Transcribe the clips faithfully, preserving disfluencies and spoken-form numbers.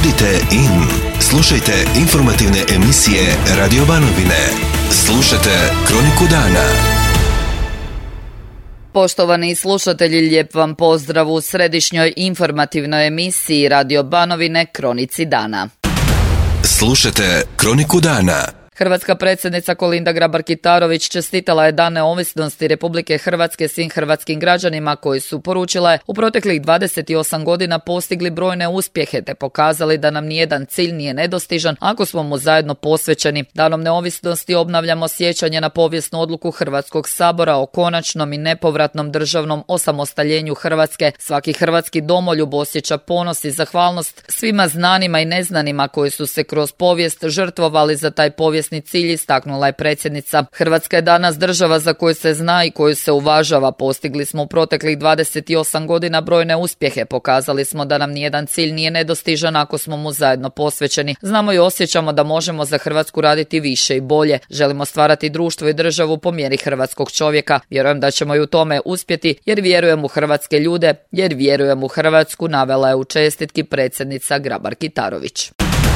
Budite in. Slušajte informativne emisije Radio Banovine. Slušajte Kroniku dana. Poštovani slušatelji, lijep vam pozdrav u središnjoj informativnoj emisiji Radio Banovine Kronici dana. Slušajte Kroniku dana. Hrvatska predsjednica Kolinda Grabar-Kitarović čestitala je Dan neovisnosti Republike Hrvatske svim hrvatskim građanima koji su, poručila je, u proteklih dvadeset osam godina postigli brojne uspjehe te pokazali da nam nijedan cilj nije nedostižan ako smo mu zajedno posvećeni. Danom neovisnosti obnavljamo sjećanje na povijesnu odluku Hrvatskog sabora o konačnom i nepovratnom državnom osamostaljenju Hrvatske. Svaki hrvatski domoljub osjeća ponos i zahvalnost svima znanima i neznanima koji su se kroz povijest žrtvovali za taj povijesni cilj, istaknula je predsjednica. Hrvatska je danas država za koju se zna i koju se uvažava. Postigli smo u proteklih dvadeset osam godina brojne uspjehe. Pokazali smo da nam nijedan cilj nije nedostižan ako smo mu zajedno posvećeni. Znamo i osjećamo da možemo za Hrvatsku raditi više i bolje. Želimo stvarati društvo i državu po mjeri hrvatskog čovjeka. Vjerujem da ćemo i u tome uspjeti jer vjerujem u hrvatske ljude, jer vjerujem u Hrvatsku, navela je u čestitki predsjednica Grabar-Kitarović.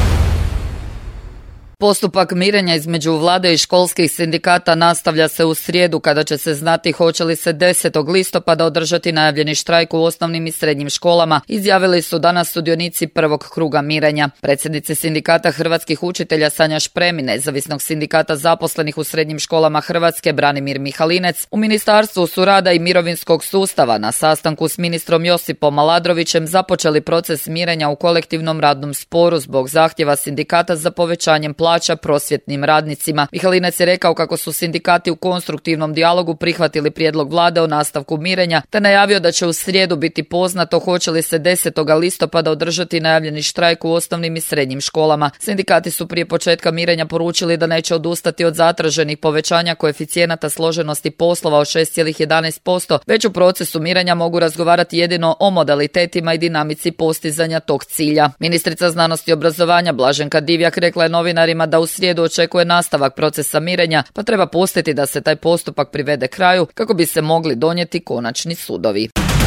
Postupak mirenja između vlade i školskih sindikata nastavlja se u srijedu kada će se znati hoće li se desetog listopada održati najavljeni štrajk u osnovnim i srednjim školama, izjavili su danas sudionici prvog kruga mirenja. Predsjednici sindikata hrvatskih učitelja Sanja Šprem i nezavisnog sindikata zaposlenih u srednjim školama Hrvatske Branimir Mihalinec u Ministarstvu su rada i mirovinskog sustava na sastanku s ministrom Josipom Aladrovićem započeli proces mirenja u kolektivnom radnom sporu zbog zahtjeva sindikata za povećanjem plaća prosvjetnim radnicima. Mihalinec je rekao kako su sindikati u konstruktivnom dijalogu prihvatili prijedlog vlade o nastavku mirenja, te najavio da će u srijedu biti poznato hoće li se desetog listopada održati najavljeni štrajk u osnovnim i srednjim školama. Sindikati su prije početka mirenja poručili da neće odustati od zatraženih povećanja koeficijenata složenosti poslova od šest zarez jedanaest posto, već u procesu mirenja mogu razgovarati jedino o modalitetima i dinamici postizanja tog cilja. Ministrica znanosti i obrazovanja Blaženka Divjak rekla je novinarima da u srijedu očekuje nastavak procesa mirenja, pa treba pustiti da se taj postupak privede kraju kako bi se mogli donijeti konačni sudovi.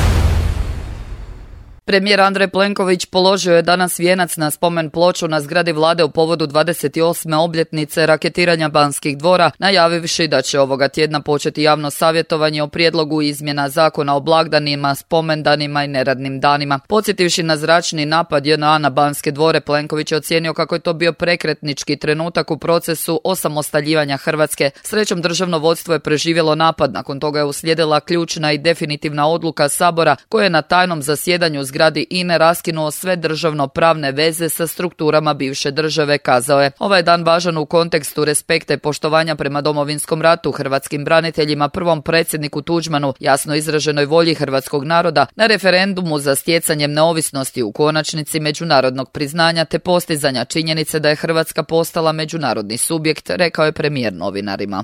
Premijer Andrej Plenković položio je danas vijenac na spomen ploču na zgradi vlade u povodu dvadeset osme obljetnice raketiranja Banskih dvora, najavivši da će ovoga tjedna početi javno savjetovanje o prijedlogu izmjena zakona o blagdanima, spomendanima i neradnim danima. Podsjetivši na zračni napad J N A na Banske dvore, Plenković je ocijenio kako je to bio prekretnički trenutak u procesu osamostaljivanja Hrvatske. Srećom, državno vodstvo je preživjelo napad, nakon toga je uslijedila ključna i definitivna odluka Sabora koja je na tajnom zasjedanju zgradi I N E raskinuo sve državno-pravne veze sa strukturama bivše države, kazao je. Ovaj dan važan u kontekstu respekta i poštovanja prema Domovinskom ratu, hrvatskim braniteljima, prvom predsjedniku Tuđmanu, jasno izraženoj volji hrvatskog naroda, na referendumu za stjecanjem neovisnosti, u konačnici međunarodnog priznanja te postizanja činjenice da je Hrvatska postala međunarodni subjekt, rekao je premijer novinarima.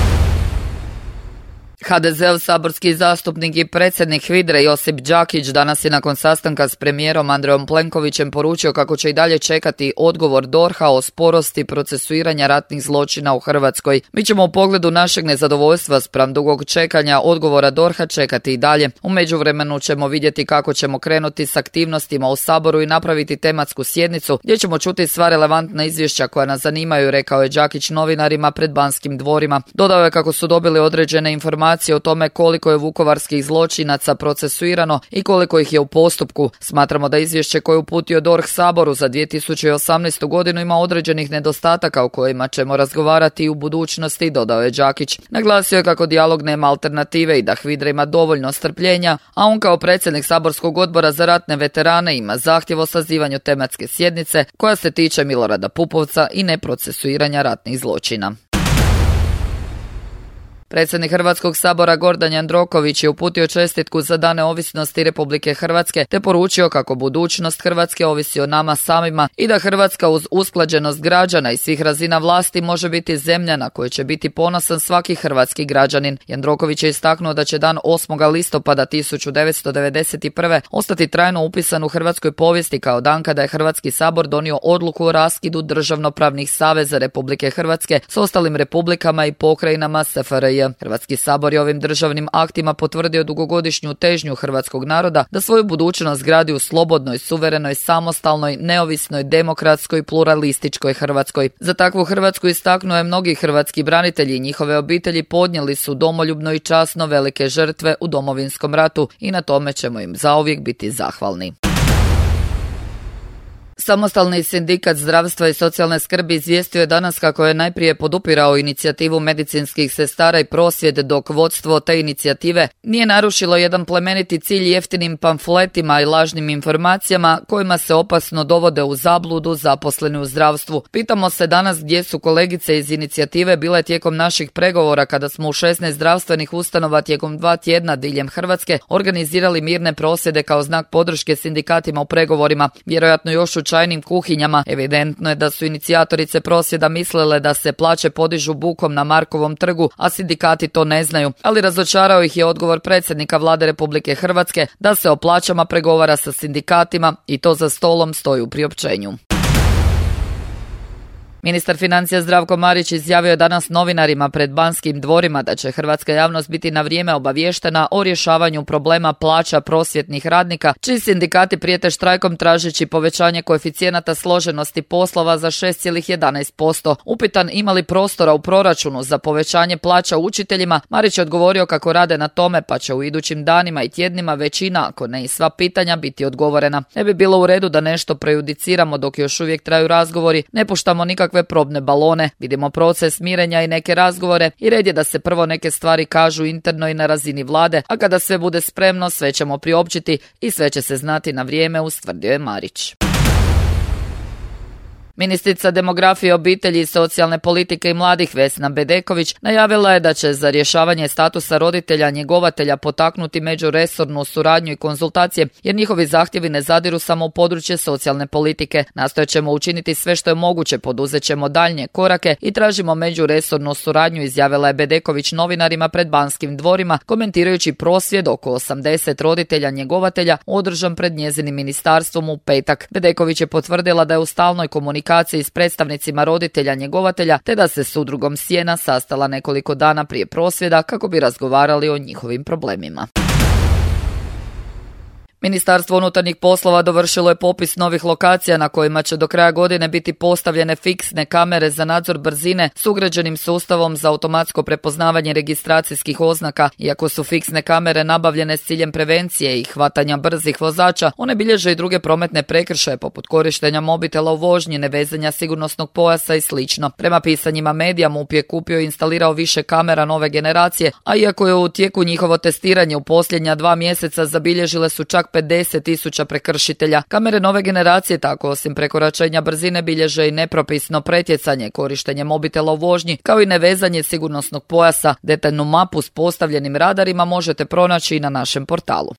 ha de zeov saborski zastupnik i predsjednik HVIDRA-e Josip Đakić danas je nakon sastanka s premijerom Andrejom Plenkovićem poručio kako će i dalje čekati odgovor D O R H-a o sporosti procesuiranja ratnih zločina u Hrvatskoj. Mi ćemo u pogledu našeg nezadovoljstva spram dugog čekanja odgovora D O R H-a čekati i dalje. U međuvremenu ćemo vidjeti kako ćemo krenuti s aktivnostima u Saboru i napraviti tematsku sjednicu gdje ćemo čuti sva relevantna izvješća koja nas zanimaju, rekao je Đakić novinarima pred Banskim dvorima. Dodao je kako su dobili određene informacije o tome koliko je vukovarskih zločinaca procesuirano i koliko ih je u postupku. Smatramo da izvješće koje je uputio D O R H Saboru za dvije tisuće osamnaestu godinu ima određenih nedostataka o kojima ćemo razgovarati i u budućnosti, dodao je Đakić. Naglasio je kako dijalog nema alternative i da HVIDRA ima dovoljno strpljenja, a on kao predsjednik Saborskog odbora za ratne veterane ima zahtjev o sazivanju tematske sjednice koja se tiče Milorada Pupovca i neprocesuiranja ratnih zločina. Predsjednik Hrvatskog sabora Gordan Jandroković je uputio čestitku za Dan neovisnosti Republike Hrvatske te poručio kako budućnost Hrvatske ovisi o nama samima i da Hrvatska uz usklađenost građana i svih razina vlasti može biti zemlja na kojoj će biti ponosan svaki hrvatski građanin. Jandroković je istaknuo da će dan osmog listopada tisuću devetsto devedeset prve. ostati trajno upisan u hrvatskoj povijesti kao dan kada je Hrvatski sabor donio odluku o raskidu državnopravnih saveza Republike Hrvatske s ostalim republikama i pokrajinama S F R J j. Hrvatski sabor je ovim državnim aktima potvrdio dugogodišnju težnju hrvatskog naroda da svoju budućnost gradi u slobodnoj, suverenoj, samostalnoj, neovisnoj, demokratskoj, pluralističkoj Hrvatskoj. Za takvu Hrvatsku istaknuo je mnogi hrvatski branitelji i njihove obitelji podnijeli su domoljubno i časno velike žrtve u Domovinskom ratu i na tome ćemo im zauvijek biti zahvalni. Samostalni sindikat zdravstva i socijalne skrbi izvijestio je danas kako je najprije podupirao inicijativu medicinskih sestara i prosvjed, dok vodstvo te inicijative nije narušilo jedan plemeniti cilj jeftinim pamfletima i lažnim informacijama kojima se opasno dovode u zabludu zaposleni u zdravstvu. Pitamo se danas gdje su kolegice iz inicijative bile tijekom naših pregovora kada smo u šesnaest zdravstvenih ustanova tijekom dva tjedna diljem Hrvatske organizirali mirne prosvjede kao znak podrške sindikatima u pregovorima. Vjerojatno još u čajnim kuhinjama. Evidentno je da su inicijatorice prosvjeda mislile da se plaće podižu bukom na Markovom trgu, a sindikati to ne znaju. Ali razočarao ih je odgovor predsjednika Vlade Republike Hrvatske da se o plaćama pregovara sa sindikatima i to za stolom stoji u priopćenju. Ministar financija Zdravko Marić izjavio je danas novinarima pred Banskim dvorima da će hrvatska javnost biti na vrijeme obaviještena o rješavanju problema plaća prosvjetnih radnika, čiji sindikati prijete štrajkom tražeći povećanje koeficijenata složenosti poslova za šest zarez jedanaest posto. Upitan ima li prostora u proračunu za povećanje plaća učiteljima, Marić je odgovorio kako rade na tome, pa će u idućim danima i tjednima većina, ako ne i sva pitanja, biti odgovorena. Ne bi bilo u redu da nešto prejudiciramo dok još uvijek traju razgovori, ne puštamo nikakve probne balone, vidimo proces mirenja i neke razgovore i red je da se prvo neke stvari kažu interno i na razini vlade, a kada sve bude spremno sve ćemo priopćiti i sve će se znati na vrijeme, ustvrdio je Marić. Ministrica demografije, obitelji i socijalne politike i mladih Vesna Bedeković najavila je da će za rješavanje statusa roditelja njegovatelja potaknuti međuresornu suradnju i konzultacije, jer njihovi zahtjevi ne zadiru samo u područje socijalne politike. Nastojat ćemo učiniti sve što je moguće, poduzet ćemo daljnje korake i tražimo međuresornu suradnju, izjavila je Bedeković novinarima pred Banskim dvorima, komentirajući prosvjed oko osamdeset roditelja njegovatelja održan pred njezinim ministarstvom u petak. Bedeković je potvrdila da je u stalnoj komunikaciji s predstavnicima roditelja njegovatelja te da se s udrugom Sjena sastala nekoliko dana prije prosvjeda kako bi razgovarali o njihovim problemima. Ministarstvo unutarnjih poslova dovršilo je popis novih lokacija na kojima će do kraja godine biti postavljene fiksne kamere za nadzor brzine s ugrađenim sustavom za automatsko prepoznavanje registracijskih oznaka. Iako su fiksne kamere nabavljene s ciljem prevencije i hvatanja brzih vozača, one bilježe i druge prometne prekršaje poput korištenja mobitela u vožnji, nevezanja sigurnosnog pojasa i slično. Prema pisanjima medija MUP je kupio i instalirao više kamera nove generacije, a iako je u tijeku njihovo testiranje u posljednja dva mjeseca zabilježile su čak pedeset tisuća prekršitelja. Kamere nove generacije tako osim prekoračenja brzine bilježe i nepropisno pretjecanje, korištenje mobitela u vožnji, kao i nevezanje sigurnosnog pojasa. Detaljnu mapu s postavljenim radarima možete pronaći i na našem portalu.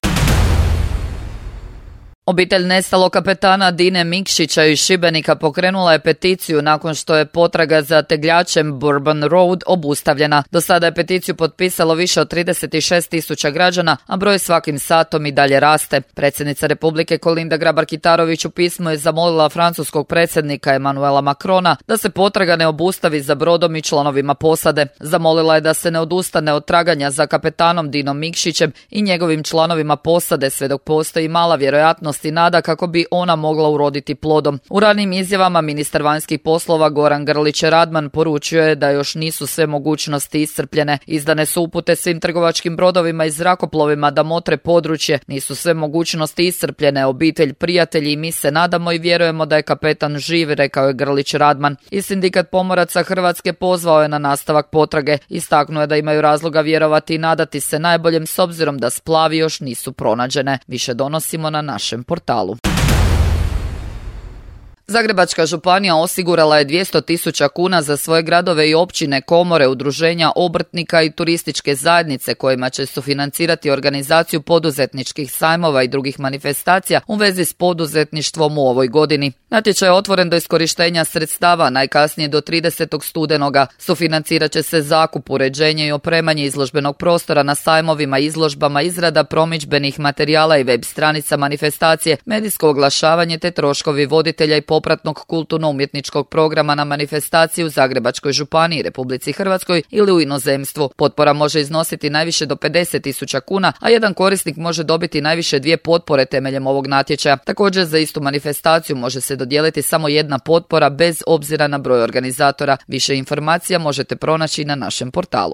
Obitelj nestalog kapetana Dine Mikšića iz Šibenika pokrenula je peticiju nakon što je potraga za tegljačem Bourbon Road obustavljena. Do sada je peticiju potpisalo više od trideset šest tisuća građana, a broj svakim satom i dalje raste. Predsjednica Republike Kolinda Grabar-Kitarović u pismu je zamolila francuskog predsjednika Emmanuela Macrona da se potraga ne obustavi za brodom i članovima posade. Zamolila je da se ne odustane od traganja za kapetanom Dinom Mikšićem i njegovim članovima posade sve dok postoji mala vjerojatnost i nada kako bi ona mogla uroditi plodom. U ranim izjavama ministar vanjskih poslova Goran Grlić Radman poručio je da još nisu sve mogućnosti iscrpljene. Izdane su upute svim trgovačkim brodovima i zrakoplovima da motre područje. Nisu sve mogućnosti iscrpljene. Obitelj, prijatelji i mi se nadamo i vjerujemo da je kapetan živ, rekao je Grlić Radman. I sindikat pomoraca Hrvatske pozvao je na nastavak potrage. Istaknuo je da imaju razloga vjerovati i nadati se najboljem s obzirom da splavi još nisu pronađene. Više donosimo na našem portalu. Zagrebačka županija osigurala je dvjesto tisuća kuna za svoje gradove i općine, komore, udruženja, obrtnika i turističke zajednice kojima će sufinancirati organizaciju poduzetničkih sajmova i drugih manifestacija u vezi s poduzetništvom u ovoj godini. Natječaj je otvoren do iskorištenja sredstava najkasnije do tridesetog studenoga. Sufinancirat će se zakup, uređenje i opremanje izložbenog prostora na sajmovima, izložbama, izrada promidžbenih materijala i web stranica manifestacije, medijsko oglašavanje te troškovi voditelja i popratnog kulturno-umjetničkog programa na manifestaciji u Zagrebačkoj županiji, Republici Hrvatskoj ili u inozemstvu. Potpora može iznositi najviše do pedeset tisuća kuna, a jedan korisnik može dobiti najviše dvije potpore temeljem ovog natječaja. Također za istu manifestaciju može se dodijeliti samo jedna potpora bez obzira na broj organizatora. Više informacija možete pronaći na našem portalu.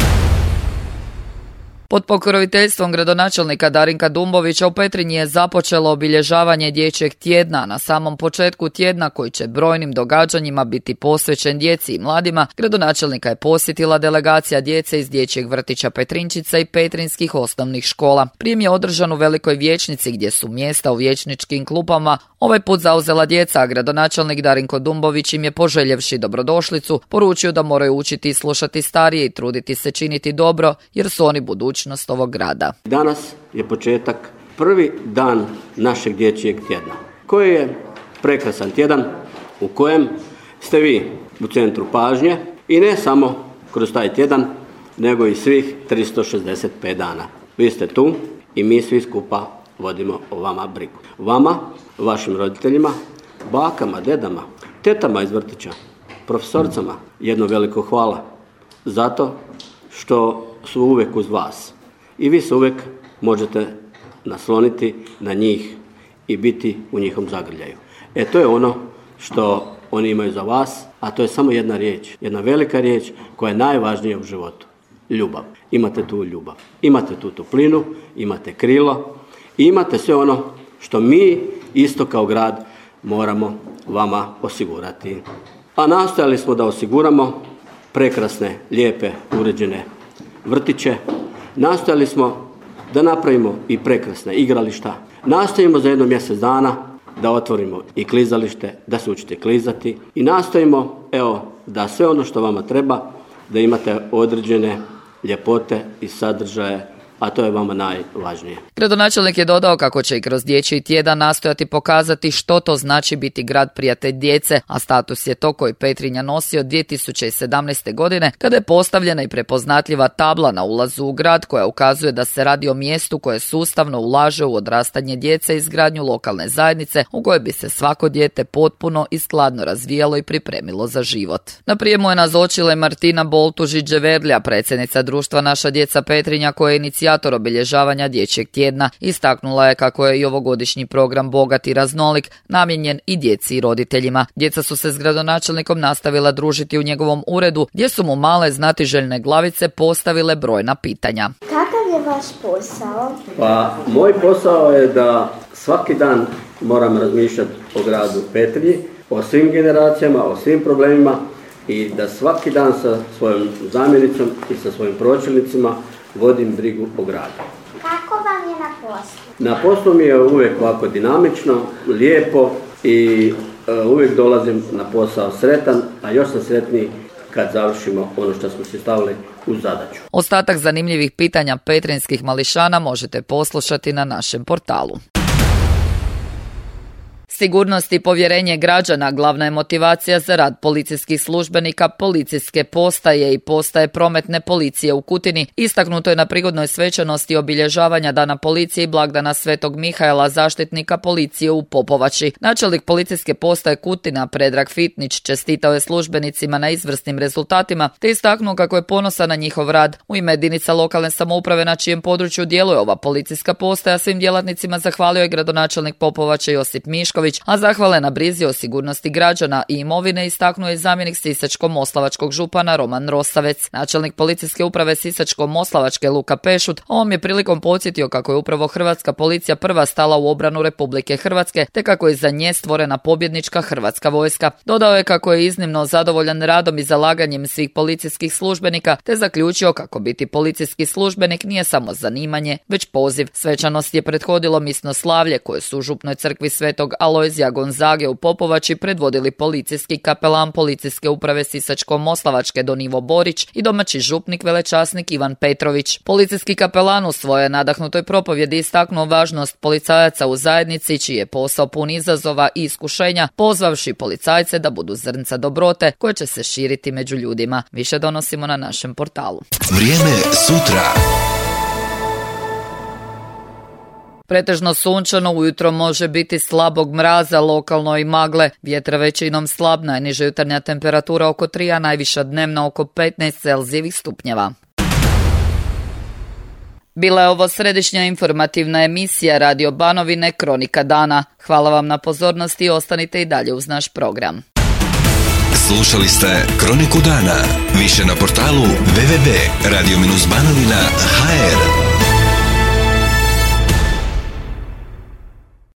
Pod pokroviteljstvom gradonačelnika Darinka Dumbovića u Petrinji je započelo obilježavanje Dječjeg tjedna. Na samom početku tjedna, koji će brojnim događanjima biti posvećen djeci i mladima, gradonačelnika je posjetila delegacija djece iz Dječjeg vrtića Petrinčica i petrinskih osnovnih škola. Prijem je održan u Velikoj vijećnici gdje su mjesta u vijećničkim klupama ovaj put zauzela djeca, a gradonačelnik Darinko Dumbović im je, poželjevši dobrodošlicu, poručio da moraju učiti i slušati starije i truditi se činiti dobro, jer su oni budućnost ovog grada. Danas je početak, prvi dan našeg Dječjeg tjedna, koji je prekrasan tjedan u kojem ste vi u centru pažnje i ne samo kroz taj tjedan, nego i svih tristo šezdeset pet dana. Vi ste tu i mi svi skupa vodimo o vama brigu. Vama, vašim roditeljima, bakama, dedama, tetama iz vrtića, profesorcama, jedno veliko hvala zato što su uvijek uz vas. I vi se uvijek možete nasloniti na njih i biti u njihovom zagrljaju. E to je ono što oni imaju za vas, a to je samo jedna riječ, jedna velika riječ koja je najvažnija u životu. Ljubav. Imate tu ljubav. Imate tu toplinu, imate krilo i imate sve ono što mi isto kao grad moramo vama osigurati. A nastojali smo da osiguramo prekrasne, lijepe, uređene vrtiće. Nastojali smo da napravimo i prekrasne igrališta. Nastojimo za jedno mjesec dana da otvorimo i klizalište, da se učite klizati. I nastojimo, evo, da sve ono što vama treba, da imate određene ljepote i sadržaje, a to je vama najvažnije. Gradonačelnik je dodao kako će i kroz Dječji tjedan nastojati pokazati što to znači biti grad prijatelj djece, a status je to koji Petrinja nosi od dvije tisuće sedamnaeste. godine, kada je postavljena i prepoznatljiva tabla na ulazu u grad koja ukazuje da se radi o mjestu koje sustavno ulaže u odrastanje djece i izgradnju lokalne zajednice u kojoj bi se svako dijete potpuno i skladno razvijalo i pripremilo za život. Na prijemu je nazočila i Martina Boltužić-Đeverlja, predsjednica društva Naša djeca Petrinja, koja je inicijator obilježavanja Dječjeg tjedna. Istaknula je kako je i ovogodišnji program bogat i raznolik, namijenjen i djeci i roditeljima. Djeca su se s gradonačelnikom nastavila družiti u njegovom uredu, gdje su mu male znatiželjne glavice postavile brojna pitanja. Kakav je vaš posao? Pa, moj posao je da svaki dan moram razmišljati o gradu Petrinji, o svim generacijama, o svim problemima i da svaki dan sa svojom zamjenicom i sa svojim pročelnicima vodim brigu o gradu. Kako vam je na poslu? Na poslu mi je uvijek ovako dinamično, lijepo i uh, uvijek dolazim na posao sretan, a još sam sretniji kad završimo ono što smo si stavili u zadaću. Ostatak zanimljivih pitanja petrinjskih mališana možete poslušati na našem portalu. Sigurnost i povjerenje građana glavna je motivacija za rad policijskih službenika policijske postaje i postaje prometne policije u Kutini. Istaknuto je na prigodnoj svečanosti obilježavanja Dana policije i blagdana Svetog Mihaela, zaštitnika policije u Popovači. Načelnik policijske postaje Kutina Predrag Fitnić čestitao je službenicima na izvrsnim rezultatima te istaknuo kako je ponosan na njihov rad. U ime jedinica lokalne samouprave na čijem području djeluje ova policijska postaja svim djelatnicima zahvalio je gradonačelnik Popovače Josip Mišković, a zahvale na brizi o sigurnosti građana i imovine istaknuo je zamjenik Sisačko-moslavačkog župana Roman Rosavec. Načelnik policijske uprave Sisačko-moslavačke Luka Pešut ovom je prilikom podsjetio kako je upravo hrvatska policija prva stala u obranu Republike Hrvatske, te kako je za nje stvorena pobjednička hrvatska vojska. Dodao je kako je iznimno zadovoljan radom i zalaganjem svih policijskih službenika, te zaključio kako biti policijski službenik nije samo zanimanje, već poziv. Svečanost je prethodilo misno slavlje koje su u župnoj crkvi Svetog Alojzija Gonzage u Popovači predvodili policijski kapelan policijske uprave Sisačko-moslavačke Don Ivo Borić i domaći župnik velečasnik Ivan Petrović. Policijski kapelan u svojoj nadahnutoj propovjedi istaknuo važnost policajaca u zajednici, čiji je posao pun izazova i iskušenja, pozvavši policajce da budu zrnca dobrote koje će se širiti među ljudima. Više donosimo na našem portalu. Vrijeme sutra. Pretežno sunčano, ujutro može biti slabog mraza, lokalno i magle, vjetra većinom slab, najniža jutarnja temperatura oko tri, a najviša dnevna oko petnaest Celzijevih stupnjeva. Bila je ovo središnja informativna emisija Radio Banovine Kronika dana. Hvala vam na pozornosti i ostanite i dalje uz naš program. Slušali ste Kroniku dana. Više na portalu w w w tačka radio banovina tačka h r.